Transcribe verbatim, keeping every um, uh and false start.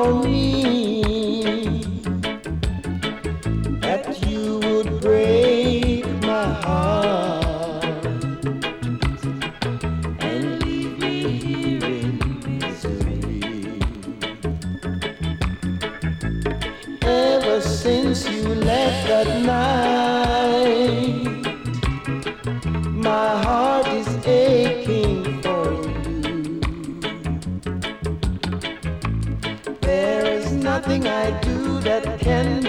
for me that you would break my heart and leave me here in misery. Ever since you left that night, my heart is aching for you. There is nothing I do that can